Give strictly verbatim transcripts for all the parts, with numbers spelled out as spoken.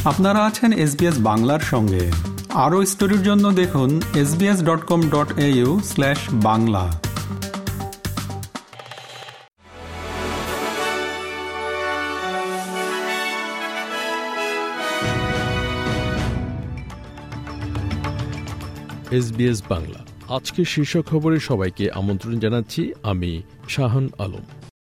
আপনারা আছেন এসবিএস বাংলার সঙ্গে। আরও স্টোরির জন্য দেখুন S B S dot com dot A U slash Bangla. SBS Bangla আজকের শীর্ষ খবরে সবাইকে আমন্ত্রণ জানাচ্ছি। আমি শাহান আলম।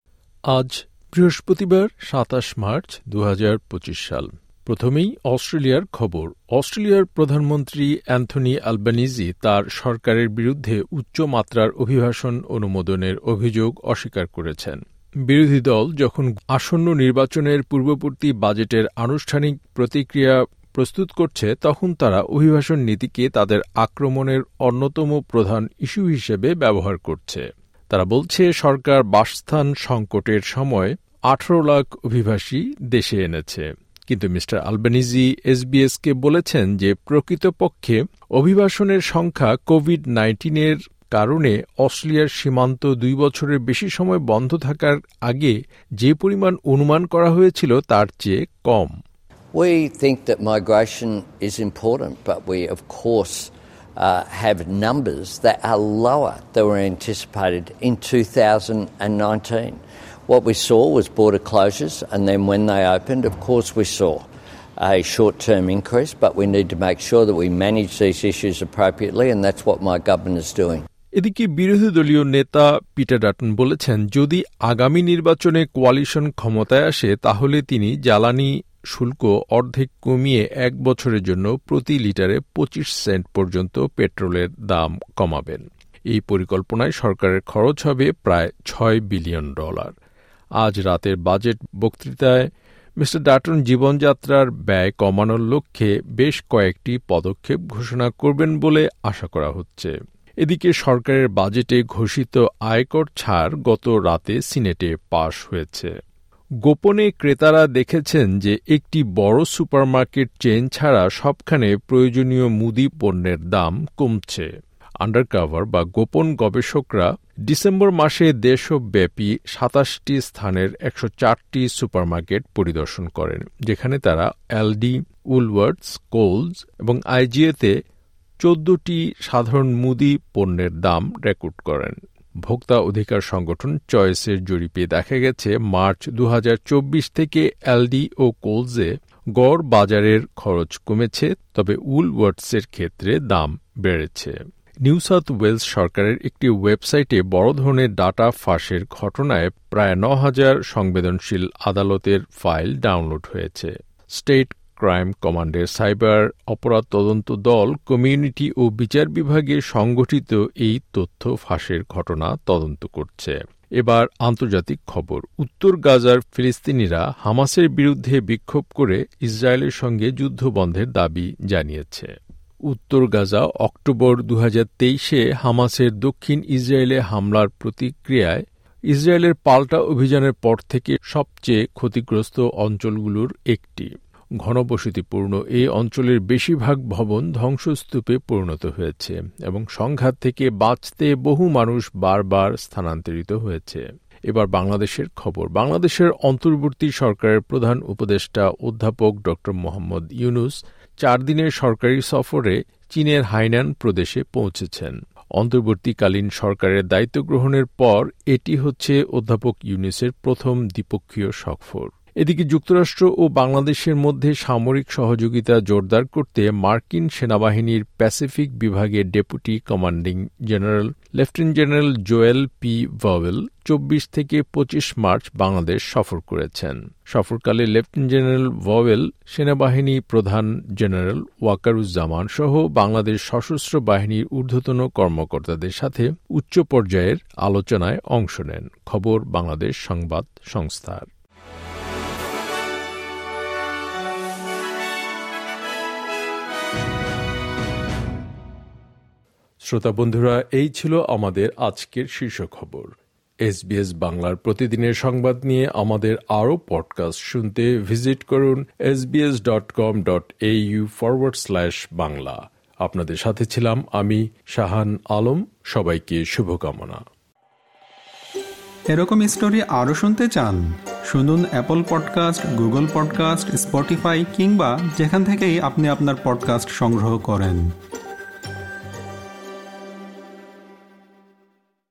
আজ বৃহস্পতিবার সাতাশ মার্চ দু হাজার পঁচিশ সাল। প্রথমেই অস্ট্রেলিয়ার খবর। অস্ট্রেলিয়ার প্রধানমন্ত্রী অ্যান্থনি আলবানিজি তার সরকারের বিরুদ্ধে উচ্চমাত্রার অভিবাসন অনুমোদনের অভিযোগ অস্বীকার করেছেন। বিরোধী দল যখন আসন্ন নির্বাচনের পূর্ববর্তী বাজেটের আনুষ্ঠানিক প্রতিক্রিয়া প্রস্তুত করছে, তখন তারা অভিবাসন নীতিকে তাদের আক্রমণের অন্যতম প্রধান ইস্যু হিসেবে ব্যবহার করছে। তারা বলছে সরকার বাসস্থান সংকটের সময় আঠারো লাখ অভিবাসী দেশে এনেছে। কিন্তু মিস্টার আলবানিজি এসবিএসকে বলেছেন যে প্রকৃতপক্ষে অভিবাসনের সংখ্যা কোভিড নাইন্টিনের কারণে অস্ট্রেলিয়ার সীমান্ত দুই বছরের বেশি সময় বন্ধ থাকার আগে যে পরিমাণ অনুমান করা হয়েছিল তার চেয়ে কম। We think that migration is important, but we, of course, uh, have numbers that are lower than were anticipated in two thousand nineteen. What we saw was border closures, and then when they opened, of course, we saw a short-term increase, but we need to make sure that we manage these issues appropriately, and that's what my government is doing. এদিকে বিরোধী দলীয় নেতা Peter Dutton বলেছেন, যদি আগামী নির্বাচনে coalition ক্ষমতায় আসে তাহলে তিনি জ্বালানি শুল্ক অর্ধেক কমিয়ে এক বছরের জন্য প্রতি লিটারে পঁচিশ সেন্ট পর্যন্ত পেট্রোলের দাম কমাবেন। এই পরিকল্পনায় সরকারের খরচ হবে প্রায় ছয় বিলিয়ন ডলার। আজ রাতের বাজেট বক্তৃতায় মিস্টার ডাটন জীবনযাত্রার ব্যয় কমানোর লক্ষ্যে বেশ কয়েকটি পদক্ষেপ ঘোষণা করবেন বলে আশা করা হচ্ছে। এদিকে সরকারের বাজেটে ঘোষিত আয়কর ছাড় গত রাতে সিনেটে পাশ হয়েছে। গোপনে ক্রেতারা দেখেছেন যে একটি বড় সুপারমার্কেট চেইন ছাড়া সবখানে প্রয়োজনীয় মুদি পণ্যের দাম কমছে। আন্ডারকভার বা গোপন গবেষকরা ডিসেম্বর মাসে দেশব্যাপী সাতাশটি স্থানের একশো চারটি সুপারমার্কেট পরিদর্শন করেন, যেখানে তারা এলডি, উলওয়ার্থস, কোলস এবং আইজিএতে চোদ্দটি সাধারণ মুদি পণ্যের দাম রেকর্ড করেন। ভোক্তা অধিকার সংগঠন চয়েসের জরিপে দেখা গেছে মার্চ দু হাজার চব্বিশ থেকে এলডি ও কোলসে গড় বাজারের খরচ কমেছে, তবে উলওয়ার্থসের ক্ষেত্রে দাম বেড়েছে। নিউ সাউথ ওয়েলস সরকারের একটি ওয়েবসাইটে বড় ধরনের ডাটা ফাঁসের ঘটনায় প্রায় ন হাজার সংবেদনশীল আদালতের ফাইল ডাউনলোড হয়েছে। স্টেট ক্রাইম কমান্ডের সাইবার অপরাধ তদন্ত দল কমিউনিটি ও বিচার বিভাগে সংগঠিত এই তথ্য ফাঁসের ঘটনা তদন্ত করছে। এবার আন্তর্জাতিক খবর। উত্তর গাজার ফিলিস্তিনিরা হামাসের বিরুদ্ধে বিক্ষোভ করে ইসরায়েলের সঙ্গে যুদ্ধবন্ধের দাবি জানিয়েছে। উত্তর গাজা অক্টোবর দু হাজার তেইশে হামাসের দক্ষিণ ইসরায়েলে হামলার প্রতিক্রিয়ায় ইসরায়েলের পাল্টা অভিযানের পর থেকে সবচেয়ে ক্ষতিগ্রস্ত অঞ্চলগুলোর একটি। ঘনবসতিপূর্ণ এই অঞ্চলের বেশিরভাগ ভবন ধ্বংসস্তূপে পরিণত হয়েছে এবং সংঘাত থেকে বাঁচতে বহু মানুষ বারবার স্থানান্তরিত হয়েছে। এবার বাংলাদেশের খবর। বাংলাদেশের অন্তর্বর্তী সরকারের প্রধান উপদেষ্টা অধ্যাপক ড মোহাম্মদ ইউনুস চার দিনের সরকারি সফরে চীনের হাইনান প্রদেশে পৌঁছেছেন। অন্তর্বর্তীকালীন সরকারের দায়িত্ব গ্রহণের পর এটি হচ্ছে অধ্যাপক ইউনুসের প্রথম দ্বিপক্ষীয় সফর। এদিকে যুক্তরাষ্ট্র ও বাংলাদেশের মধ্যে সামরিক সহযোগিতা জোরদার করতে মার্কিন সেনাবাহিনীর প্যাসিফিক বিভাগের deputy commanding general lieutenant general Joel P Vowell চব্বিশ থেকে পঁচিশ মার্চ বাংলাদেশ সফর করেছেন। সফরকালে লেফটেন্যান্ট জেনারেল ভাওয়েল সেনাবাহিনী প্রধান জেনারেল ওয়াকারুজ্জামান সহ বাংলাদেশ সশস্ত্র বাহিনীর ঊর্ধ্বতন কর্মকর্তাদের সাথে উচ্চ পর্যায়ের আলোচনায় অংশ নেন। খবর বাংলাদেশ সংবাদ সংস্থার। শ্রোতা বন্ধুরা, এই ছিল আমাদের আজকের শীর্ষ খবর। এসবিএস বাংলার প্রতিদিনের সংবাদ নিয়ে আমাদের আরও পডকাস্ট শুনতে ভিজিট করুন S B S dot com dot A U forward slash Bangla. আপনাদের সাথে ছিলাম আমি শাহান আলম। সবাইকে শুভকামনা। এরকম স্টোরি আরও শুনতে চান? শুনুন Apple podcast, Google podcast, Spotify কিংবা যেখান থেকেই আপনি আপনার পডকাস্ট সংগ্রহ করেন।